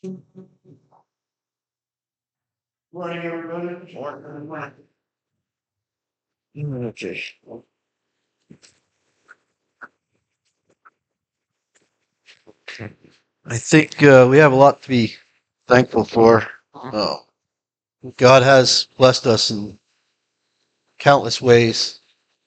Morning, everybody. Morning. Okay. I think we have a lot to be thankful for. God has blessed us in countless ways.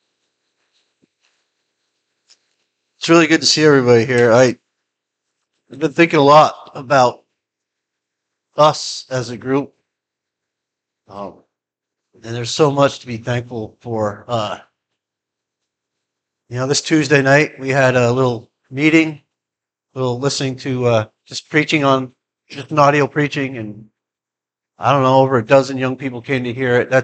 It's really good to see everybody here. I've been thinking a lot about us as a group, um, and there's so much to be thankful for. This Tuesday night we had a little meeting, a little listening to just preaching on just an audio preaching, and I don't know, over a dozen young people came to hear it.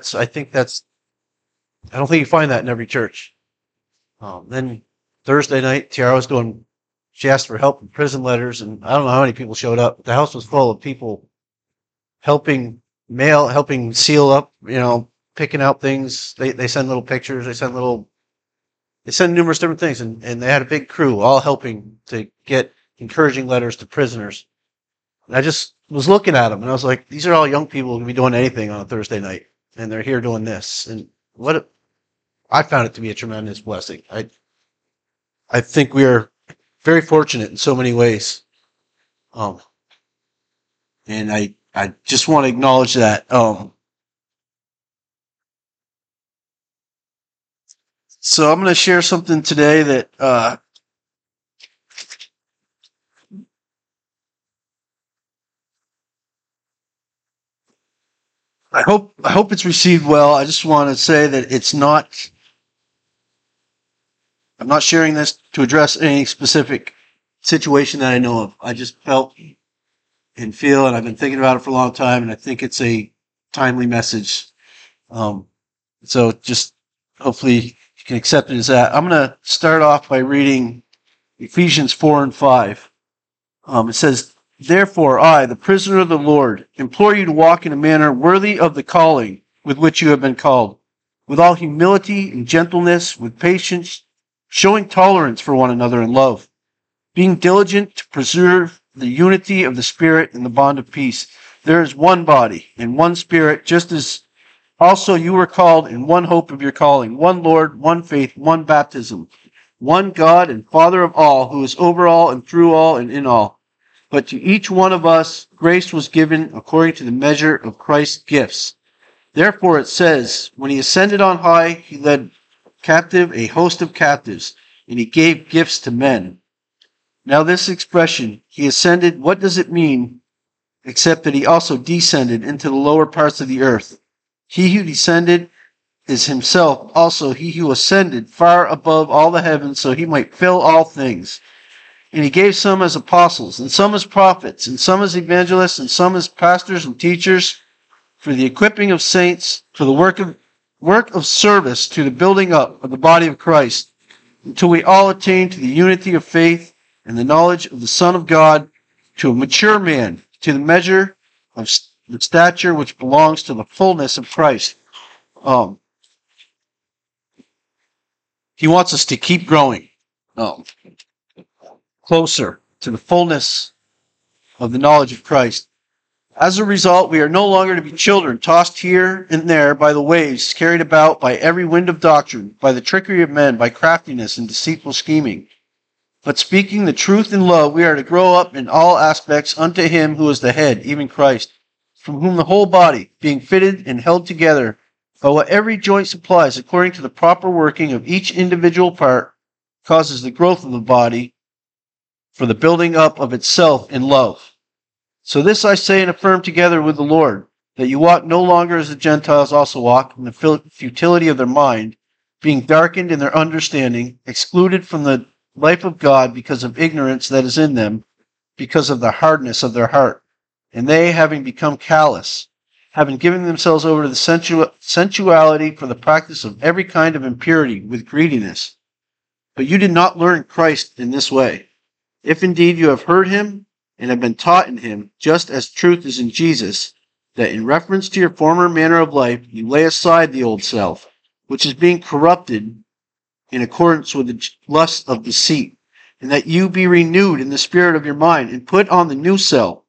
I don't think you find that in every church. Then Thursday night, Tiara was doing, she asked for help with prison letters, and I don't know how many people showed up. The house was full of people helping mail, helping seal up, picking out things. They send little pictures, they send numerous different things, and they had a big crew all helping to get encouraging letters to prisoners. And I just was looking at them, and I was like, these are all young people who can be doing anything on a Thursday night, and they're here doing this. And I found it to be a tremendous blessing. I think we are very fortunate in so many ways. And I just want to acknowledge that. So I'm going to share something today that I hope it's received well. I just want to say that I'm not sharing this to address any specific situation that I know of. I just felt and feel, and I've been thinking about it for a long time, and I think it's a timely message. So just hopefully you can accept it as that. I'm going to start off by reading Ephesians 4 and 5. It says, "Therefore I, the prisoner of the Lord, implore you to walk in a manner worthy of the calling with which you have been called, with all humility and gentleness, with patience, showing tolerance for one another in love, being diligent to preserve the unity of the Spirit in the bond of peace. There is one body and one Spirit, just as also you were called in one hope of your calling, one Lord, one faith, one baptism, one God and Father of all, who is over all and through all and in all. But to each one of us grace was given according to the measure of Christ's gifts. Therefore it says, when he ascended on high, he led captive a host of captives, and he gave gifts to men." Now this expression, he ascended, what does it mean except that he also descended into the lower parts of the earth? He who descended is himself also he who ascended far above all the heavens so he might fill all things. And he gave some as apostles, and some as prophets, and some as evangelists, and some as pastors and teachers, for the equipping of saints, for the work of service to the building up of the body of Christ, until we all attain to the unity of faith and the knowledge of the Son of God, to a mature man, to the measure of the stature which belongs to the fullness of Christ. He wants us to keep growing closer to the fullness of the knowledge of Christ. As a result, we are no longer to be children, tossed here and there by the waves, carried about by every wind of doctrine, by the trickery of men, by craftiness and deceitful scheming. But speaking the truth in love, we are to grow up in all aspects unto him who is the head, even Christ, from whom the whole body, being fitted and held together by what every joint supplies according to the proper working of each individual part, causes the growth of the body for the building up of itself in love. So this I say and affirm together with the Lord, that you walk no longer as the Gentiles also walk, in the futility of their mind, being darkened in their understanding, excluded from the life of God because of ignorance that is in them, because of the hardness of their heart. And they, having become callous, having given themselves over to the sensuality for the practice of every kind of impurity with greediness. But you did not learn Christ in this way. If indeed you have heard him and have been taught in him, just as truth is in Jesus, that in reference to your former manner of life you lay aside the old self, which is being corrupted in accordance with the lust of deceit, and that you be renewed in the spirit of your mind, and put on the new self,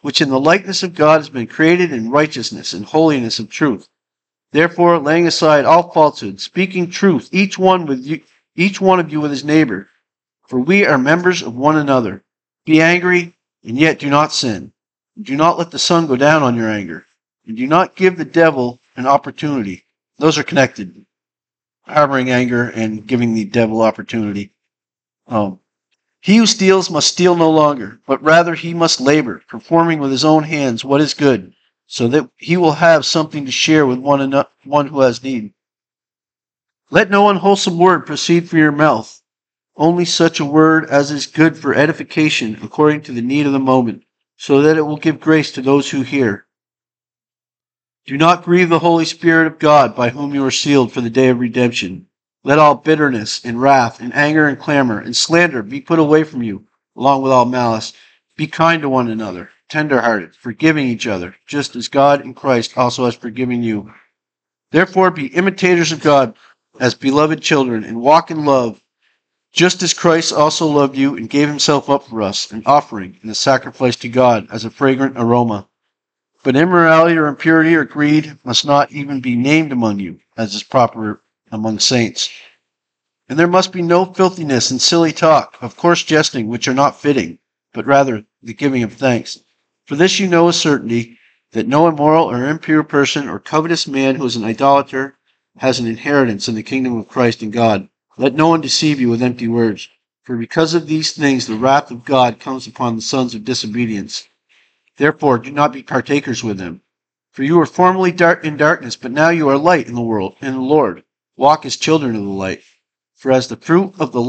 which in the likeness of God has been created in righteousness and holiness of truth. Therefore, laying aside all falsehood, speaking truth, each one of you with his neighbor, for we are members of one another. Be angry, and yet do not sin. Do not let the sun go down on your anger, and do not give the devil an opportunity. Those are connected. Harboring anger and giving the devil opportunity. He who steals must steal no longer, but rather he must labor, performing with his own hands what is good, so that he will have something to share with one who has need. Let no unwholesome word proceed from your mouth, only such a word as is good for edification according to the need of the moment, so that it will give grace to those who hear. Do not grieve the Holy Spirit of God, by whom you are sealed for the day of redemption. Let all bitterness and wrath and anger and clamor and slander be put away from you, along with all malice. Be kind to one another, tender-hearted, forgiving each other, just as God in Christ also has forgiven you. Therefore be imitators of God as beloved children, and walk in love, just as Christ also loved you and gave himself up for us, an offering and a sacrifice to God as a fragrant aroma. But immorality or impurity or greed must not even be named among you, as is proper among saints. And there must be no filthiness and silly talk, of coarse jesting, which are not fitting, but rather the giving of thanks. For this you know with certainty, that no immoral or impure person or covetous man who is an idolater has an inheritance in the kingdom of Christ and God. Let no one deceive you with empty words, for because of these things the wrath of God comes upon the sons of disobedience. Therefore do not be partakers with them. For you were formerly in darkness, but now you are light in the world, in the Lord. Walk as children of the light. For the fruit of the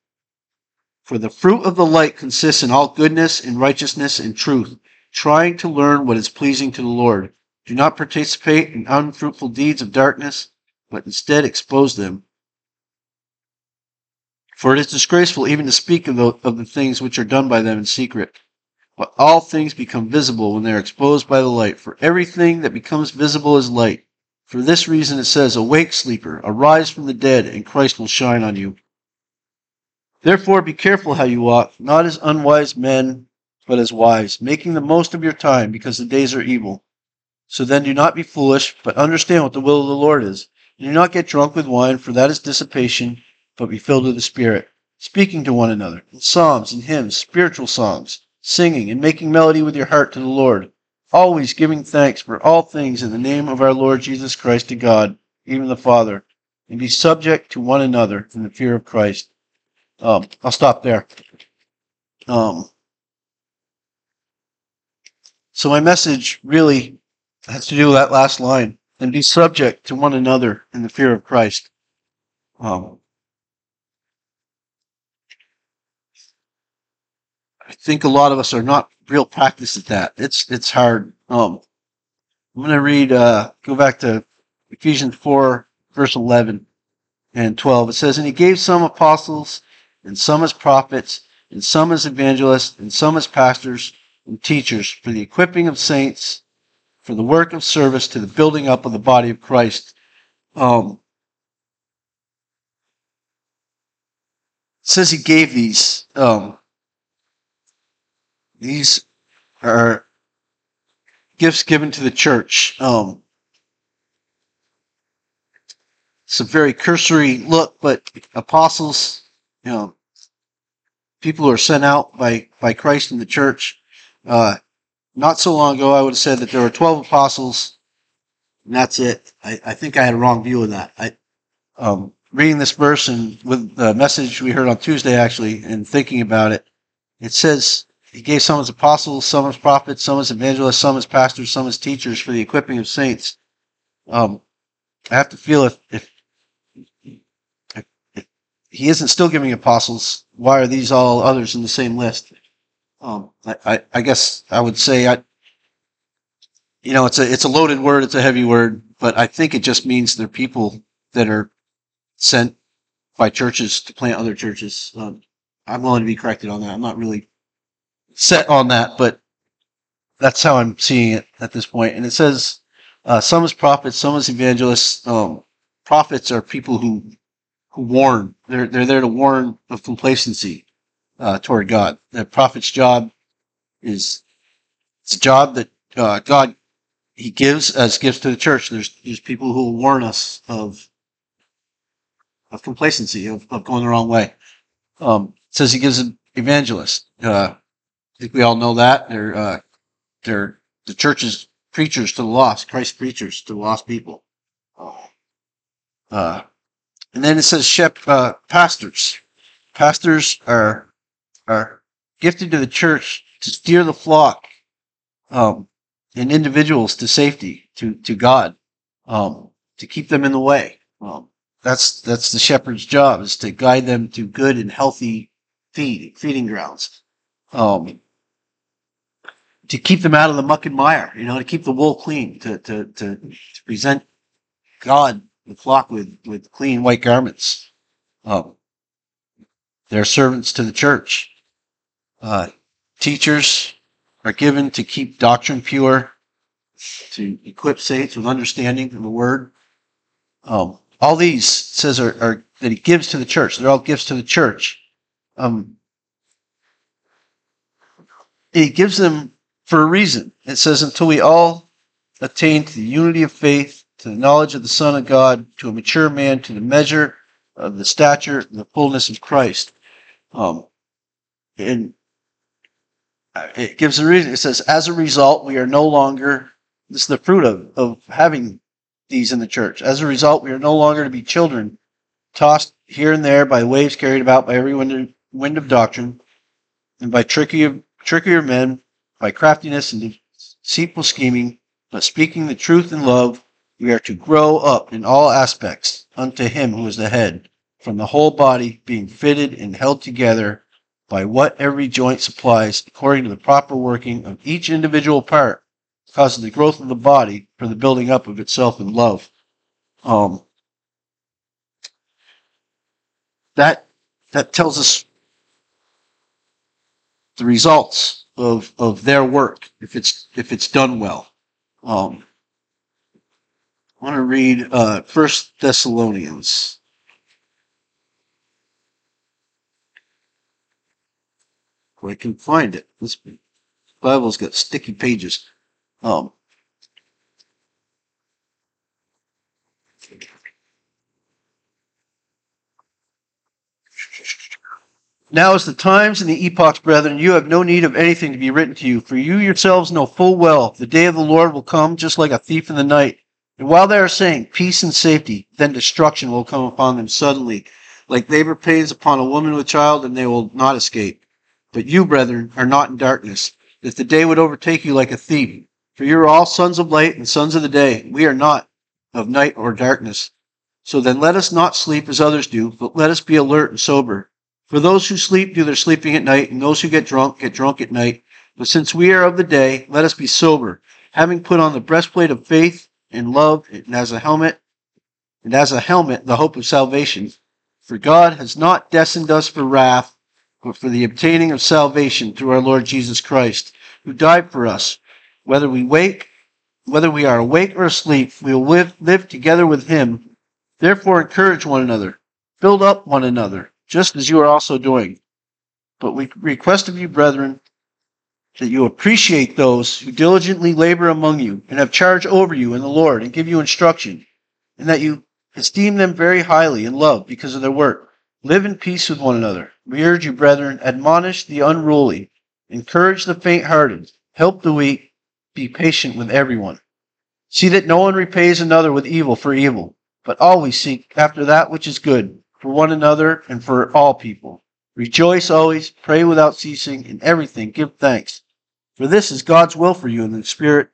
light consists in all goodness and righteousness and truth, trying to learn what is pleasing to the Lord. Do not participate in unfruitful deeds of darkness, but instead expose them. For it is disgraceful even to speak of the things which are done by them in secret. But all things become visible when they are exposed by the light, for everything that becomes visible is light. For this reason it says, Awake, sleeper, arise from the dead, and Christ will shine on you. Therefore be careful how you walk, not as unwise men, but as wise, making the most of your time, because the days are evil. So then do not be foolish, but understand what the will of the Lord is. And do not get drunk with wine, for that is dissipation, but be filled with the Spirit, speaking to one another, in psalms and hymns, spiritual songs, singing and making melody with your heart to the Lord, always giving thanks for all things in the name of our Lord Jesus Christ to God, even the Father, and be subject to one another in the fear of Christ. I'll stop there. So my message really has to do with that last line, and be subject to one another in the fear of Christ. I think a lot of us are not real practiced at that. It's hard. I'm going to read, go back to Ephesians 4, verse 11 and 12. It says, And he gave some apostles, and some as prophets, and some as evangelists, and some as pastors and teachers, for the equipping of saints, for the work of service to the building up of the body of Christ. It says he gave these. These are gifts given to the church. It's a very cursory look, but apostles, people who are sent out by Christ in the church. Not so long ago, I would have said that there were 12 apostles, and that's it. I think I had a wrong view of that. Reading this verse and with the message we heard on Tuesday, actually, and thinking about it, it says he gave some as apostles, some as prophets, some as evangelists, some as pastors, some as teachers for the equipping of saints. I have to feel if he isn't still giving apostles, why are these all others in the same list? I guess I would say it's a loaded word, it's a heavy word, but I think it just means they're people that are sent by churches to plant other churches. I'm willing to be corrected on that. I'm not really set on that, but that's how I'm seeing it at this point. And it says some as prophets, some as evangelists. Prophets are people who warn. They're there to warn of complacency toward God. The prophet's job is It's a job that God He gives as gifts to the church. There's people who will warn us of complacency, of going the wrong way. It says He gives an evangelist. I think we all know that they're the church's preachers to the lost, Christ preachers to the lost people. Uh, and then it says pastors. Pastors are gifted to the church to steer the flock and individuals to safety, to God, to keep them in the way. That's the shepherd's job, is to guide them to good and healthy feeding grounds. To keep them out of the muck and mire, to keep the wool clean, to present God, the flock, with clean white garments. They're servants to the church. Teachers are given to keep doctrine pure, to equip saints with understanding of the word. All these says are that He gives to the church. They're all gifts to the church. He gives them for a reason. It says, until we all attain to the unity of faith, to the knowledge of the Son of God, to a mature man, to the measure of the stature and the fullness of Christ. And it gives a reason. It says, as a result, we are no longer, this is the fruit of having these in the church. As a result, we are no longer to be children, tossed here and there by waves carried about by every wind of doctrine, and by trickier men, by craftiness and deceitful scheming, but speaking the truth in love, we are to grow up in all aspects unto Him who is the head, from the whole body being fitted and held together by what every joint supplies, according to the proper working of each individual part, causes the growth of the body for the building up of itself in love. That tells us the results of their work if it's done well. I want to read 1 Thessalonians. Where I can find it. This Bible's got sticky pages. Now is the times and the epochs, brethren. You have no need of anything to be written to you, for you yourselves know full well the day of the Lord will come just like a thief in the night. And while they are saying peace and safety, then destruction will come upon them suddenly, like labor pains upon a woman with child, and they will not escape. But you, brethren, are not in darkness, that the day would overtake you like a thief. For you are all sons of light and sons of the day. We are not of night or darkness. So then let us not sleep as others do, but let us be alert and sober. For those who sleep do their sleeping at night, and those who get drunk at night. But since we are of the day, let us be sober, having put on the breastplate of faith and love, and as a helmet the hope of salvation. For God has not destined us for wrath, but for the obtaining of salvation through our Lord Jesus Christ, who died for us. Whether we are awake or asleep, we will live together with Him. Therefore encourage one another, build up one another, just as you are also doing. But we request of you, brethren, that you appreciate those who diligently labor among you and have charge over you in the Lord and give you instruction, and that you esteem them very highly in love because of their work. Live in peace with one another. We urge you, brethren, admonish the unruly, encourage the faint-hearted, help the weak, be patient with everyone. See that no one repays another with evil for evil, but always seek after that which is good, for one another and for all people. Rejoice always, pray without ceasing, in everything give thanks. For this is God's will for you in the Spirit.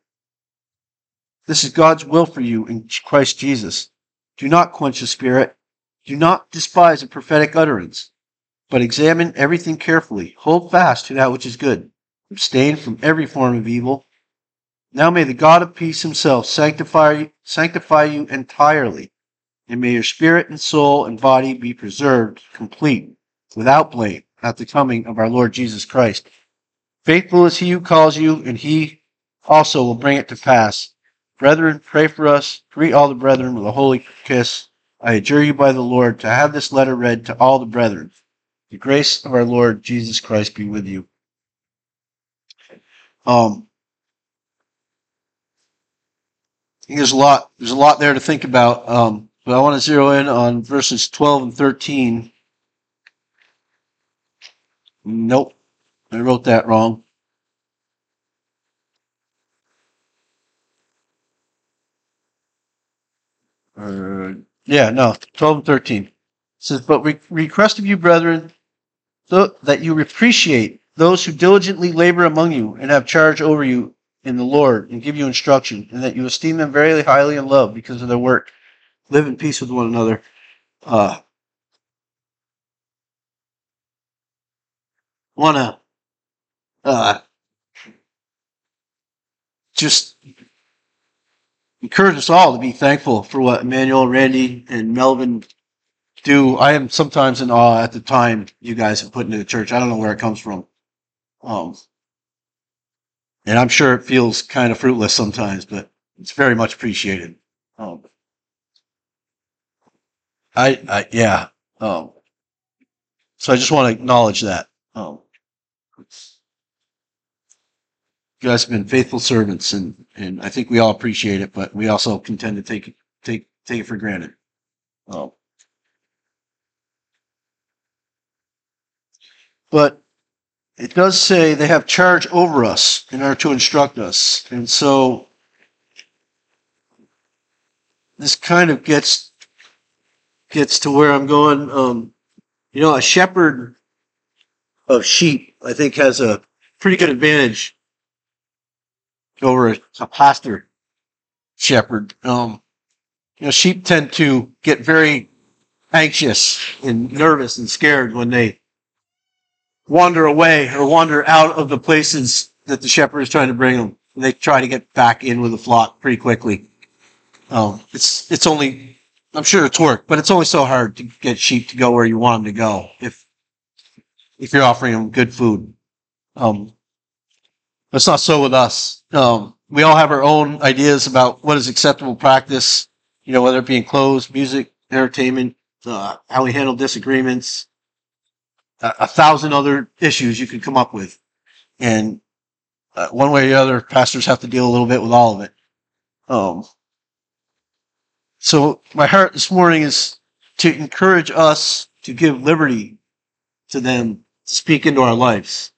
This is God's will for you in Christ Jesus. Do not quench the Spirit. Do not despise a prophetic utterance, but examine everything carefully. Hold fast to that which is good. Abstain from every form of evil. Now may the God of peace Himself sanctify you entirely, and may your spirit and soul and body be preserved complete, without blame, at the coming of our Lord Jesus Christ. Faithful is He who calls you, and He also will bring it to pass. Brethren, pray for us. Greet all the brethren with a holy kiss. I adjure you by the Lord to have this letter read to all the brethren. The grace of our Lord Jesus Christ be with you. think there's a lot there to think about. But I want to zero in on verses 12 and 13. Nope, I wrote that wrong. Yeah, no, 12 and 13. It says, but we request of you, brethren, that you appreciate those who diligently labor among you and have charge over you in the Lord and give you instruction, and that you esteem them very highly in love because of their work. Live in peace with one another. Want to just encourage us all to be thankful for what Emmanuel, Randy, and Melvin do. I am sometimes in awe at the time you guys have put into the church. I don't know where it comes from. And I'm sure it feels kind of fruitless sometimes, but it's very much appreciated. Yeah. So I just want to acknowledge that. You guys have been faithful servants, and I think we all appreciate it, but we also contend to take it for granted. But it does say they have charge over us and are to instruct us. And so this kind of gets to where I'm going. A shepherd of sheep, I think, has a pretty good advantage over a pastor shepherd. Sheep tend to get very anxious and nervous and scared when they wander away or wander out of the places that the shepherd is trying to bring them. They try to get back in with the flock pretty quickly. It's only, I'm sure it's work, but it's only so hard to get sheep to go where you want them to go if you're offering them good food. It's not so with us. We all have our own ideas about what is acceptable practice, whether it be in clothes, music, entertainment, how we handle disagreements, 1,000 other issues you could come up with. And one way or the other, pastors have to deal a little bit with all of it. So my heart this morning is to encourage us to give liberty to them to speak into our lives.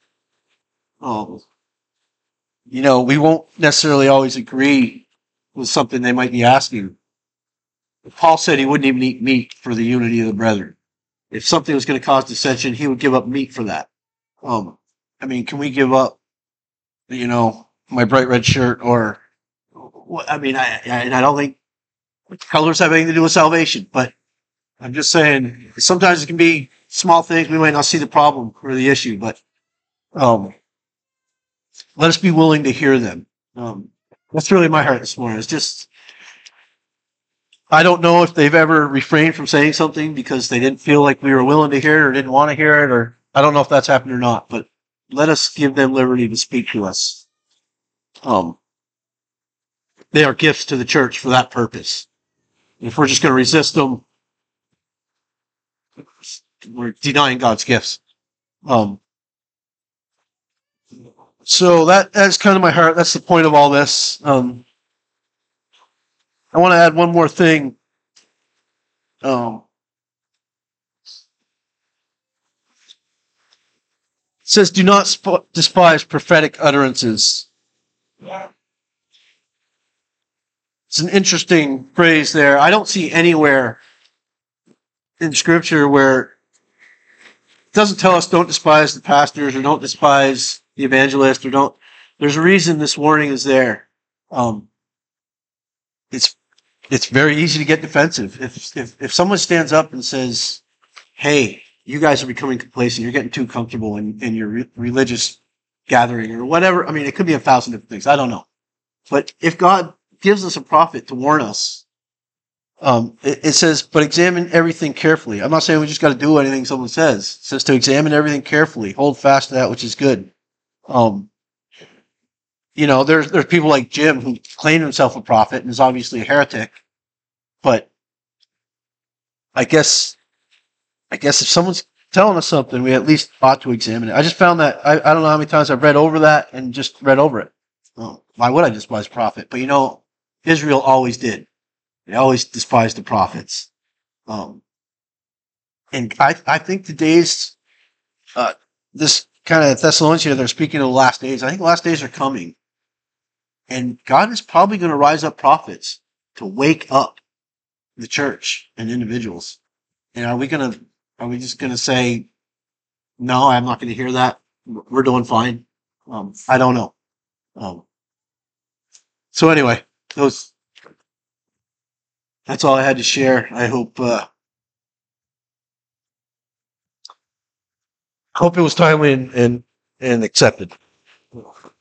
We won't necessarily always agree with something they might be asking. Paul said he wouldn't even eat meat for the unity of the brethren. If something was going to cause dissension, he would give up meat for that. Can we give up, my bright red shirt or, I don't think colors have anything to do with salvation, but I'm just saying sometimes it can be small things. We might not see the problem or the issue, but let us be willing to hear them. That's really my heart this morning. It's just, I don't know if they've ever refrained from saying something because they didn't feel like we were willing to hear it or didn't want to hear it, or I don't know if that's happened or not, but let us give them liberty to speak to us. They are gifts to the church for that purpose. If we're just going to resist them, we're denying God's gifts. So that's kind of my heart. That's the point of all this. I want to add one more thing. It says, do not despise prophetic utterances. It's an interesting phrase there. I don't see anywhere in Scripture where it doesn't tell us don't despise the pastors or don't despise the evangelist or don't. There's a reason this warning is there. It's very easy to get defensive. If someone stands up and says, hey, you guys are becoming complacent, you're getting too comfortable in your religious gathering or whatever. It could be 1,000 different things. I don't know. But if God gives us a prophet to warn us, it says, but examine everything carefully. I'm not saying we just got to do anything someone says. It says to examine everything carefully, hold fast to that which is good. There's people like Jim who claimed himself a prophet and is obviously a heretic. But I guess if someone's telling us something, we at least ought to examine it. I just found that I don't know how many times I've read over that and just read over it. Why would I despise prophet? But Israel always did. They always despised the prophets. And I think the days, uh, this kind of Thessalonians here, they're speaking of the last days. I think the last days are coming. And God is probably going to rise up prophets to wake up the church and individuals. And are we just going to say, no, I'm not going to hear that. We're doing fine. I don't know. Um, so anyway, that's all I had to share. I hope it was timely and accepted.